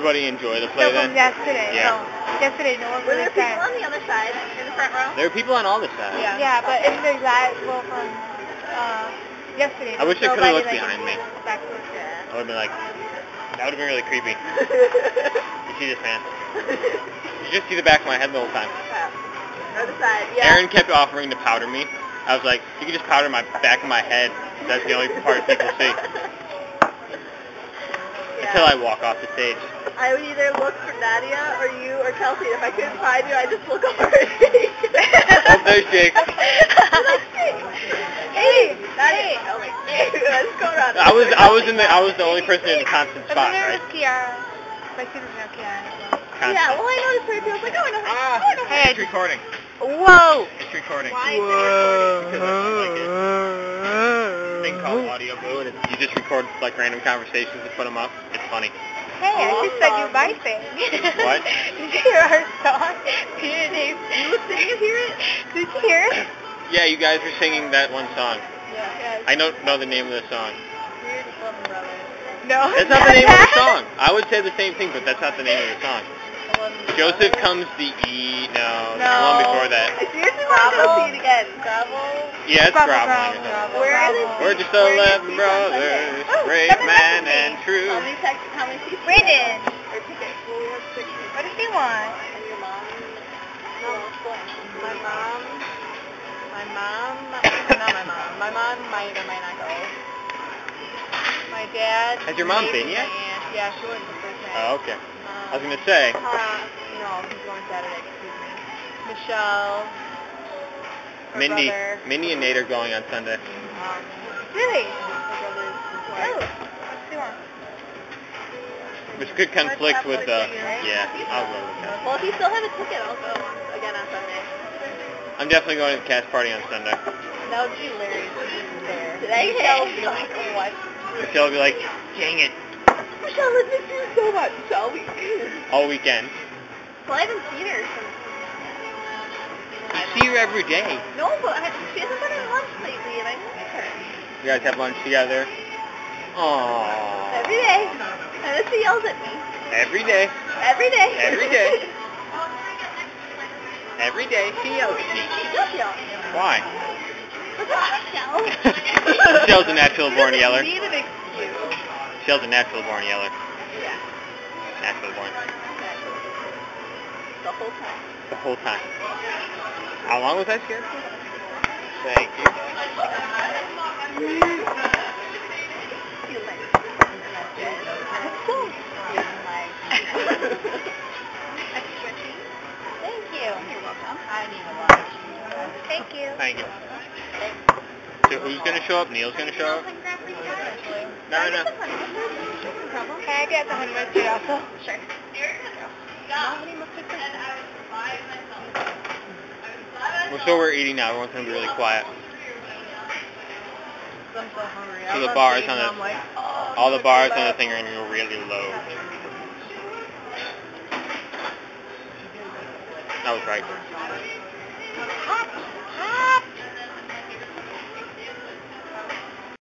everybody enjoy the play No, then? from yesterday. Yeah. No. Yesterday, no one Were really there people sang. on the other side, in the front row? There were people on all the sides. Yeah. Yeah, but in the last, well, from yesterday. I wish they could have nobody, looked like, behind me. back to us. I would have been like, that would have been really creepy. You see this, man? You just see the back of my head the whole time. Other side, yeah. Aaron kept offering to powder me. I was like, you can just powder my back of my head. That's the only part people see. Until I walk off the stage. I would either look for Nadia or you or Kelsey. If I couldn't find you, I'd just look over at Jake. Oh, there's Jake. Hey, Nadia. Oh, like, I just go around. I was the only person in a constant And spot, then there right? was Kiara. My students know Kiara as well. Constant. Yeah, well, I noticed her too. I was like, oh, I know her. Oh, I know her. It's recording. Whoa! It's recording. Why is it recording? Because I don't like it. It's a thing called Audio Boo, and you just record like random conversations and put them up. It's funny. Hey, I just said you my thing. What? Did you hear our song? You Did you hear it? Did you hear it? Yeah, you guys were singing that one song. Yeah. I don't know the name of the song. Weird Loving Brothers. No. That's not the name of the song. I would say the same thing, but that's not the name of the song. Joseph Comes the E. No, the one before that. I seriously want to go see it again. Gravel? Yeah, it's Gravel, Graveling or Gravel, something. Where are they? We're just 11 brothers, brave man and true. How many seats? Brandon. Or tickets? Well, we have 6 seats. What does he want? And your mom? No, my mom. Not my mom. My mom might or might not go. My dad. Has your mom maybe been yet? My aunt. Yeah, she went the first night. Oh, okay. I was gonna say. No, he's going Saturday. Excuse me. Michelle. Her Mindy, brother. Mindy and Nate are going on Sunday. Really? Her brother's Oh. wife. What does he want? Which could conflict with the. Yeah, I'll go with that. Well, if you still have a ticket, I'll go again on Sunday. I'm definitely going to the cast party on Sunday. That would be hilarious if you were there. Michelle would be like, what? Michelle will be like, dang it, Michelle, I miss you so much, shall we? all weekend. Well, I haven't seen her since... I see her every day. No, but she hasn't been on lunch lately, and I miss her. You guys have lunch together? Aww. Every day. And then she yells at me. Every day. Every day. Every day. Every day she yells at me. She does yell. Why? Michelle. Michelle's a natural born yeller. Need an excuse. Michelle's a natural born yeller. Yeah. Natural born. The whole time. The whole time. How long was I scared for? Thank you. Feel like... Thank you. You're welcome. I need a lunch. Thank you. Thank you. So who's going to show up? Neil's going to show up? No. Can I get the honey mustard also? Sure. We're eating now. Everyone's going to be really quiet. I'm so hungry. So the bars on the, all the bars on the thing are going to go really low. I was right.